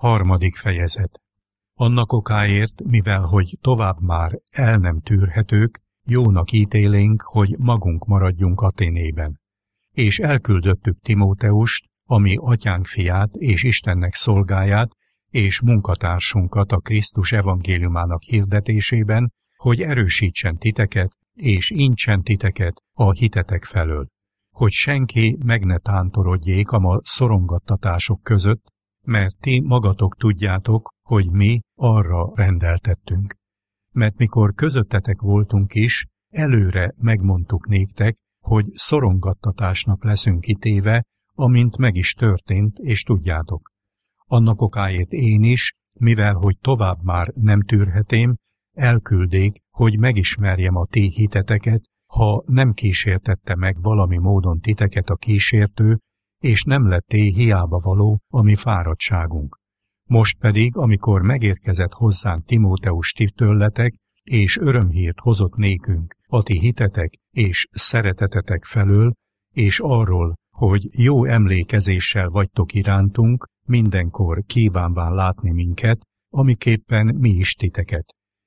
Harmadik fejezet. Annak okáért, mivel hogy tovább már el nem tűrhetők, jónak ítélénk, hogy magunk maradjunk Athénében. És elküldöttük Timóteust, ami atyánk fiát és Istennek szolgáját, és munkatársunkat a Krisztus evangéliumának hirdetésében, hogy erősítsen titeket, és intsen titeket a hitetek felől, hogy senki meg ne tántorodjék a ma szorongattatások között, mert ti magatok tudjátok, hogy mi arra rendeltettünk. Mert mikor közöttetek voltunk is, előre megmondtuk néktek, hogy szorongattatásnak leszünk kitéve, amint meg is történt, és tudjátok. Annak okáért én is, mivel hogy tovább már nem tűrhetém, elküldék, hogy megismerjem a ti hiteteket, ha nem kísértette meg valami módon titeket a kísértő, és nem letté hiába való a mi fáradtságunk. Most pedig, amikor megérkezett hozzánk Timóteus ti tőletek, és örömhírt hozott nékünk a ti hitetek és szeretetetek felől, és arról, hogy jó emlékezéssel vagytok irántunk, mindenkor kívánván látni minket, amiképpen mi is titeket.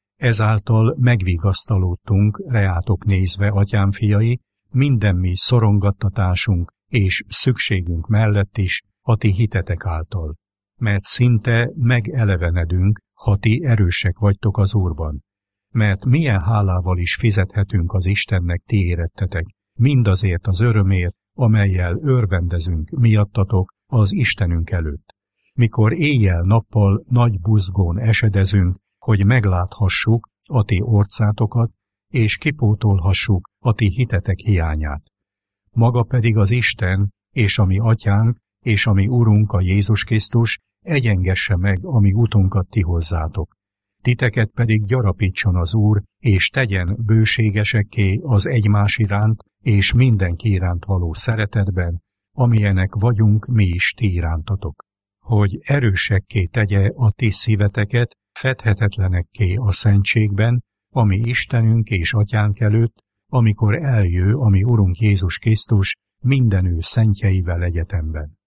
Ezáltal megvigasztalódtunk reátok nézve, atyám fiai, minden mi szorongattatásunk és szükségünk mellett is a ti hitetek által. Mert szinte megelevenedünk, ha ti erősek vagytok az Úrban. Mert milyen hálával is fizethetünk az Istennek ti érettetek, mindazért az örömért, amellyel örvendezünk miattatok az Istenünk előtt. Mikor éjjel-nappal nagy buzgón esedezünk, hogy megláthassuk a ti orcátokat, és kipótolhassuk a ti hitetek hiányát. Maga pedig az Isten, és a mi atyánk, és a mi Urunk a Jézus Krisztus egyengesse meg a mi utunkat ti hozzátok. Titeket pedig gyarapítson az Úr, és tegyen bőségesekké az egymás iránt, és mindenki iránt való szeretetben, amilyenek vagyunk mi is ti irántatok. Hogy erősekké tegye a ti szíveteket, fedhetetlenekké a szentségben, ami Istenünk és Atyánk előtt, amikor eljő a mi Urunk Jézus Krisztus minden ő szentjeivel egyetemben.